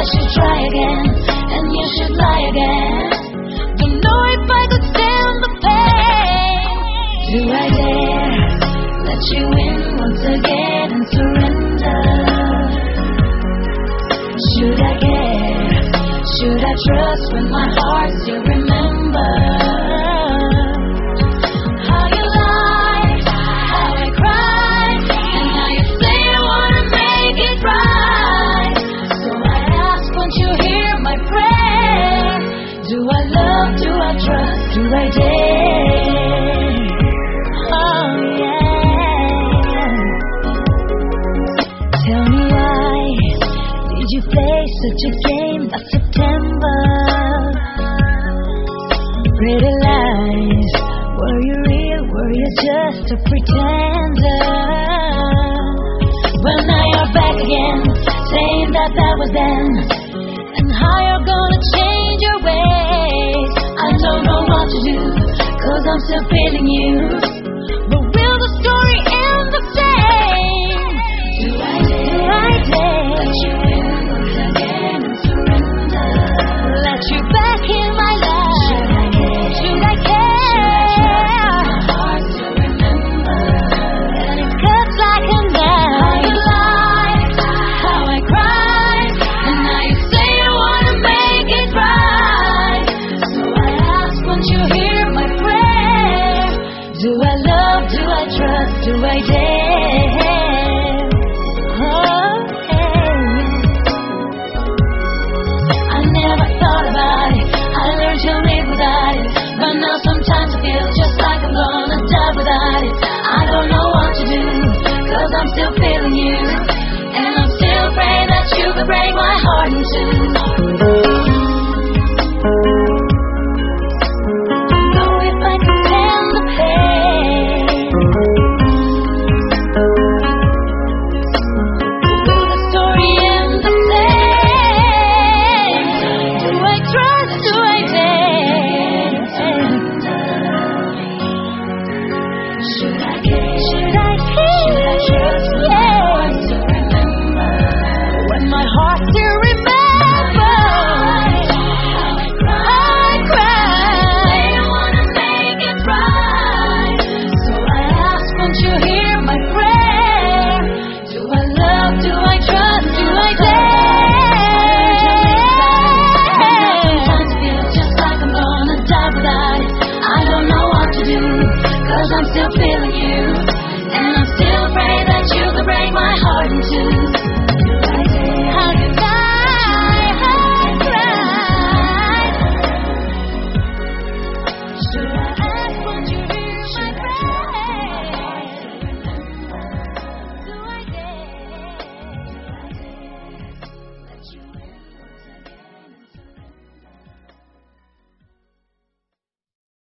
I should try again, and you should lie again. Don't know if I could stand the pain. Do I dare let you in once again and surrender? Should I care? Should I trust when my heart still remember? How you lied, how I cried, and now you say you wanna make it right. So I ask, won't you hear my prayer? Do I love, do I trust, do I dare? Oh yeah. Tell me why did you play such a game that September? Pretty lies, were you real, were you just a pretender? Well, now you're back again, saying that was then, and how you're gonna change your ways. I don't know what to do, 'cause I'm still feeling you. But will the story end the same? Do I dare let you in once again and surrender? Let you back in my life. Should I care? Should I care? My heart still remember, and it cuts like a knife. How you lied, how I cried, and now you say you wanna make it right. So I ask, won't you hear my prayer? Do I love, do I trust, do I dare? Oh, yeah. I never thought about it, I learned to live without it. But now sometimes I feel just like I'm gonna die without it. I don't know what to do, 'cause I'm still feeling you, and I'm still praying that you could break my heart in two.